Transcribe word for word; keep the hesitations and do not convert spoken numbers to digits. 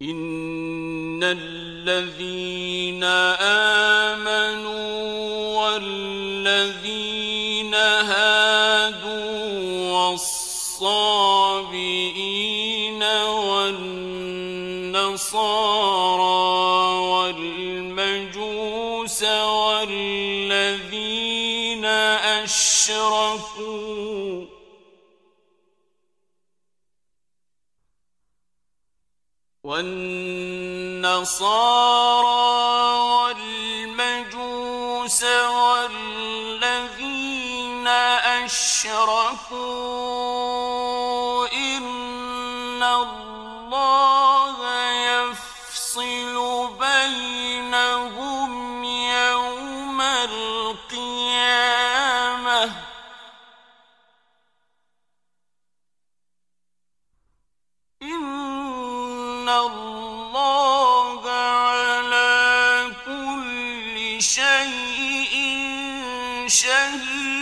إن الذين آمنوا والذين هادوا والصابئين والنصارى والمجوس والذين أشركوا والنصارى والمجوس والذين أشركوا إن الله يفصل بينهم يوم القيامة إن الله على كل شيء شهيد.